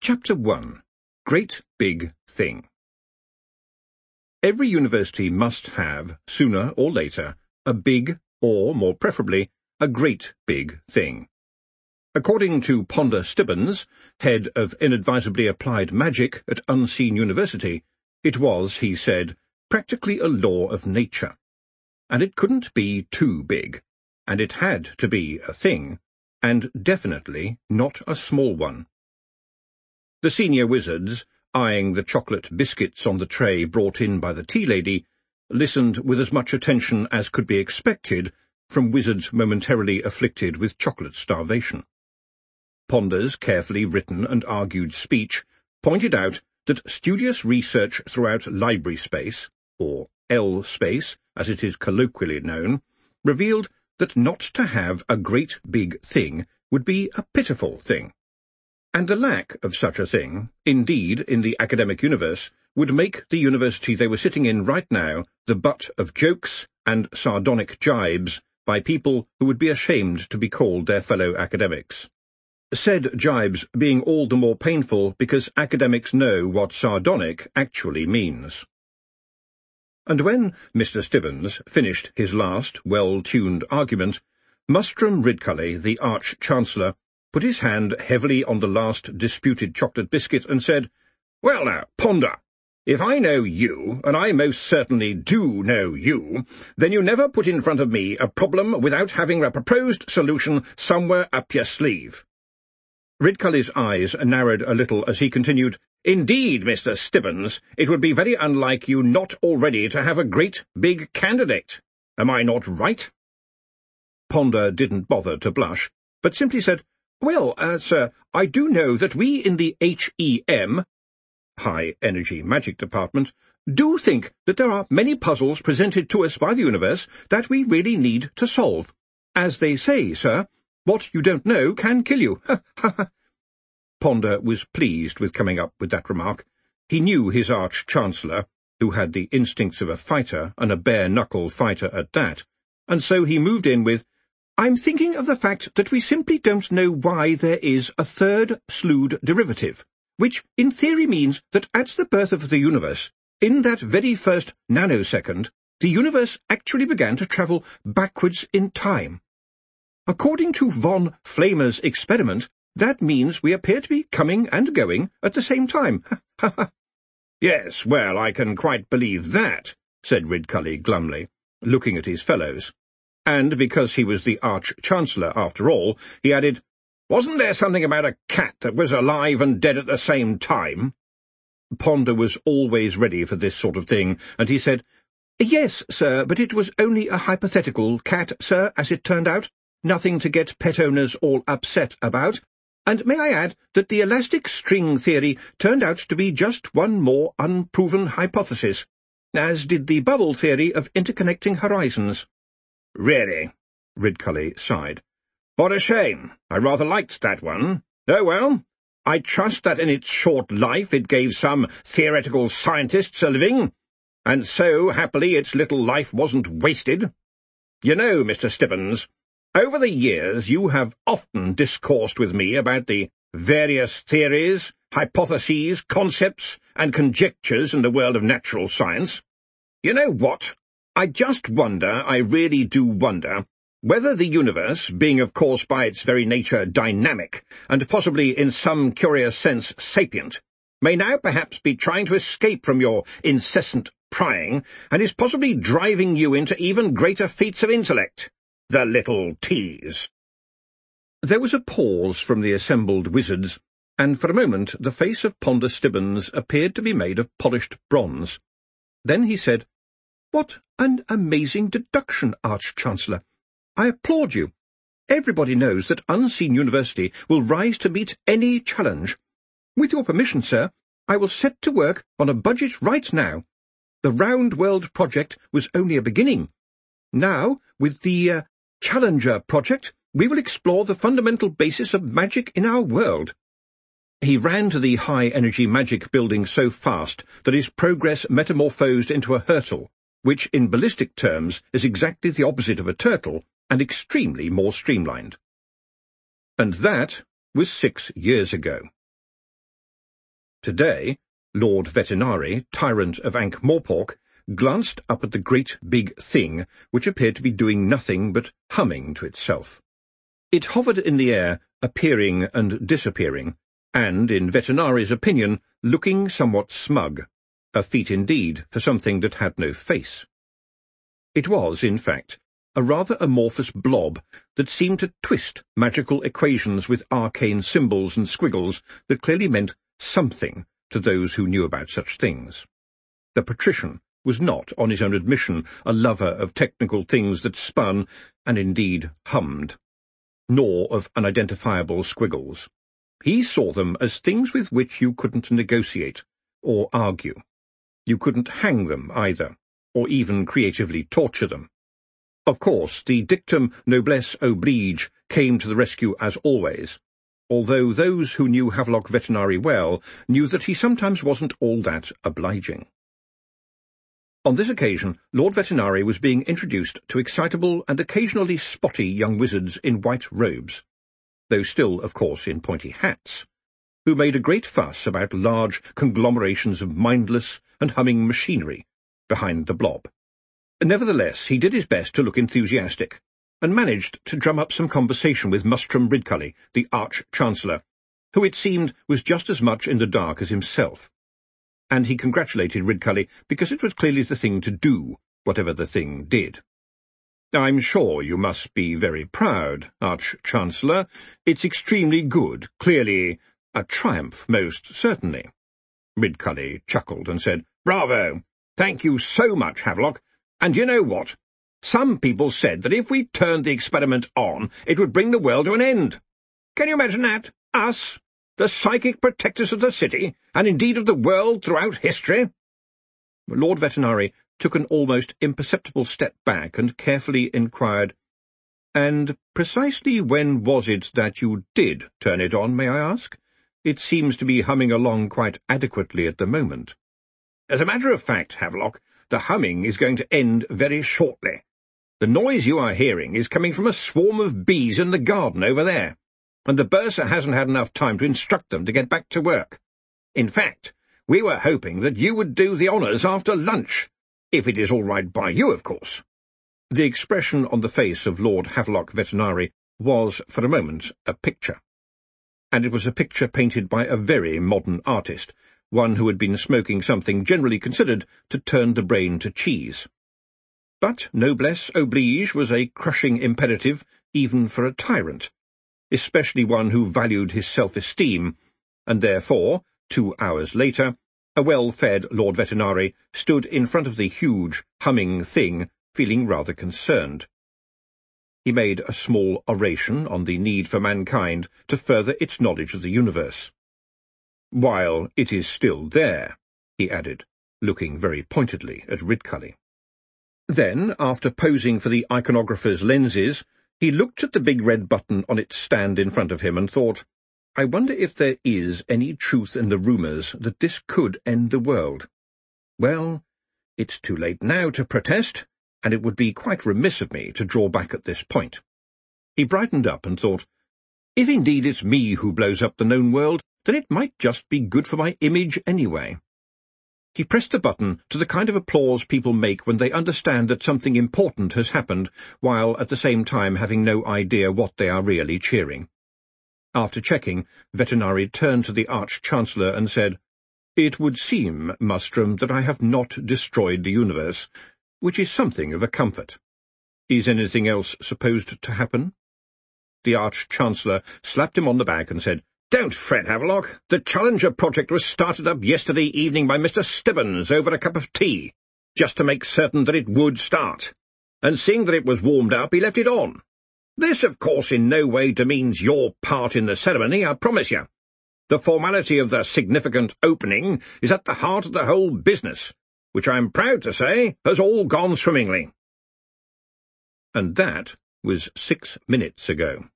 Chapter 1. Great Big Thing. Every university must have, sooner or later, a big, or, more preferably, a great big thing. According to Ponder Stibbons, head of inadvisably applied magic at Unseen University, it was, he said, practically a law of nature. And it couldn't be too big, and it had to be a thing, and definitely not a small one. The senior wizards, eyeing the chocolate biscuits on the tray brought in by the tea lady, listened with as much attention as could be expected from wizards momentarily afflicted with chocolate starvation. Ponder's carefully written and argued speech pointed out that studious research throughout library space, or L space, as it is colloquially known, revealed that not to have a great big thing would be a pitiful thing. And the lack of such a thing, indeed, in the academic universe, would make the university they were sitting in right now the butt of jokes and sardonic jibes by people who would be ashamed to be called their fellow academics. Said jibes being all the more painful because academics know what sardonic actually means. And when Mr. Stibbons finished his last well-tuned argument, Mustrum Ridcully, the Arch-Chancellor, put his hand heavily on the last disputed chocolate biscuit and said, "Well now, Ponder, if I know you, and I most certainly do know you, then you never put in front of me a problem without having a proposed solution somewhere up your sleeve." Ridcully's eyes narrowed a little as he continued, "Indeed, Mr. Stibbons, it would be very unlike you not already to have a great big candidate. Am I not right?" Ponder didn't bother to blush, but simply said, "Well, sir, I do know that we in the HEM, High Energy Magic Department, do think that there are many puzzles presented to us by the universe that we really need to solve. As they say, sir, what you don't know can kill you." Ponder was pleased with coming up with that remark. He knew his Arch-Chancellor, who had the instincts of a fighter, and a bare-knuckle fighter at that, and so he moved in with, "I'm thinking of the fact that we simply don't know why there is a third slewed derivative, which in theory means that at the birth of the universe, in that very first nanosecond, the universe actually began to travel backwards in time. According to von Flamer's experiment, that means we appear to be coming and going at the same time." "Yes, well, I can quite believe that," said Ridcully glumly, looking at his fellows. And because he was the Arch-Chancellor after all, he added, "Wasn't there something about a cat that was alive and dead at the same time?" Ponder was always ready for this sort of thing, and he said, "Yes, sir, but it was only a hypothetical cat, sir, as it turned out. Nothing to get pet owners all upset about. And may I add that the elastic string theory turned out to be just one more unproven hypothesis, as did the bubble theory of interconnecting horizons." "Really?" Ridcully sighed. "What a shame. I rather liked that one. Oh well, I trust that in its short life it gave some theoretical scientists a living, and so, happily, its little life wasn't wasted. You know, Mr. Stibbons, over the years you have often discoursed with me about the various theories, hypotheses, concepts, and conjectures in the world of natural science. You know what? I just wonder, I really do wonder, whether the universe, being of course by its very nature dynamic, and possibly in some curious sense sapient, may now perhaps be trying to escape from your incessant prying, and is possibly driving you into even greater feats of intellect. The little tease." There was a pause from the assembled wizards, and for a moment the face of Ponder Stibbons appeared to be made of polished bronze. Then he said, "What an amazing deduction, Arch-Chancellor. I applaud you. Everybody knows that Unseen University will rise to meet any challenge. With your permission, sir, I will set to work on a budget right now. The Round World project was only a beginning. Now, with the Challenger project, we will explore the fundamental basis of magic in our world." He ran to the High Energy Magic building so fast that his progress metamorphosed into a hurtle, which in ballistic terms is exactly the opposite of a turtle, and extremely more streamlined. And that was 6 years ago. Today, Lord Vetinari, tyrant of Ankh-Morpork, glanced up at the great big thing, which appeared to be doing nothing but humming to itself. It hovered in the air, appearing and disappearing, and, in Vetinari's opinion, looking somewhat smug, a feat indeed for something that had no face. It was, in fact, a rather amorphous blob that seemed to twist magical equations with arcane symbols and squiggles that clearly meant something to those who knew about such things. The patrician was not, on his own admission, a lover of technical things that spun, and indeed hummed, nor of unidentifiable squiggles. He saw them as things with which you couldn't negotiate or argue. You couldn't hang them either, or even creatively torture them. Of course, the dictum noblesse oblige came to the rescue as always, although those who knew Havelock Vetinari well knew that he sometimes wasn't all that obliging. On this occasion, Lord Vetinari was being introduced to excitable and occasionally spotty young wizards in white robes, though still, of course, in pointy hats, who made a great fuss about large conglomerations of mindless and humming machinery behind the blob. Nevertheless, he did his best to look enthusiastic, and managed to drum up some conversation with Mustrum Ridcully, the Arch-Chancellor, who it seemed was just as much in the dark as himself. And he congratulated Ridcully because it was clearly the thing to do, whatever the thing did. "I'm sure you must be very proud, Arch-Chancellor. It's extremely good, clearly a triumph, most certainly." Ridcully chuckled and said, "Bravo! Thank you so much, Havelock. And you know what? Some people said that if we turned the experiment on, it would bring the world to an end. Can you imagine that? Us, the psychic protectors of the city, and indeed of the world throughout history?" Lord Vetinari took an almost imperceptible step back and carefully inquired, "And precisely when was it that you did turn it on, may I ask? It seems to be humming along quite adequately at the moment." "As a matter of fact, Havelock, the humming is going to end very shortly. The noise you are hearing is coming from a swarm of bees in the garden over there, and the bursar hasn't had enough time to instruct them to get back to work. In fact, we were hoping that you would do the honours after lunch, if it is all right by you, of course." The expression on the face of Lord Havelock Vetinari was, for a moment, a picture. And it was a picture painted by a very modern artist, one who had been smoking something generally considered to turn the brain to cheese. But noblesse oblige was a crushing imperative even for a tyrant, especially one who valued his self-esteem, and therefore, 2 hours later, a well-fed Lord Vetinari stood in front of the huge, humming thing, feeling rather concerned. He made a small oration on the need for mankind to further its knowledge of the universe. "While it is still there," he added, looking very pointedly at Ridcully. Then, after posing for the iconographer's lenses, he looked at the big red button on its stand in front of him and thought, "I wonder if there is any truth in the rumours that this could end the world. Well, it's too late now to protest, and it would be quite remiss of me to draw back at this point." He brightened up and thought, "If indeed it's me who blows up the known world, then it might just be good for my image anyway." He pressed the button to the kind of applause people make when they understand that something important has happened, while at the same time having no idea what they are really cheering. After checking, Vetinari turned to the Arch-Chancellor and said, "It would seem, Mustrum, that I have not destroyed the universe, which is something of a comfort. Is anything else supposed to happen?" The Arch-Chancellor slapped him on the back and said, "Don't fret, Havelock. The Challenger project was started up yesterday evening by Mr. Stibbons over a cup of tea, just to make certain that it would start. And seeing that it was warmed up, he left it on. This, of course, in no way demeans your part in the ceremony, I promise you. The formality of the significant opening is at the heart of the whole business, which I am proud to say has all gone swimmingly." And that was 6 minutes ago.